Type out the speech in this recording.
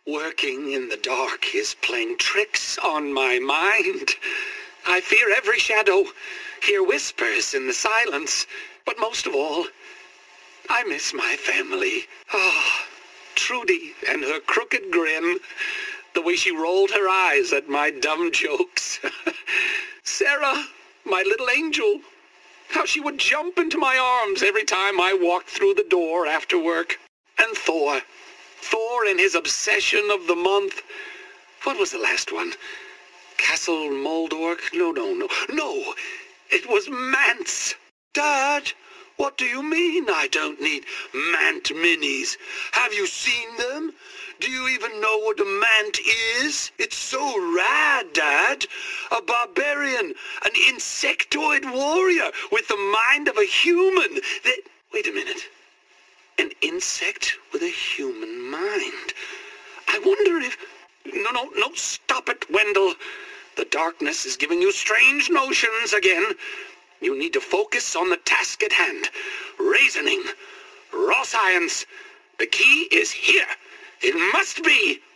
Working in the dark is playing tricks on my mind. I fear every shadow, hear whispers in the silence, but most of all, I miss my family. Ah, Trudy and her crooked grin, the way she rolled her eyes at my dumb jokes. Sarah, my little angel, how she would jump into my arms every time I walked through the door after work. And Thor and his obsession of the month. What was the last one? Castle Moldork? No, it was Mance. Dad, what do you mean I don't need Mant minis? Have you seen them? Do you even know what a Mant is? It's so rad, Dad. A barbarian, an insectoid warrior with the mind of a human. Wait a minute. An insect with a human mind. I wonder if... No, stop it, Wendell. The darkness is giving you strange notions again. You need to focus on the task at hand. Reasoning. Raw science. The key is here. It must be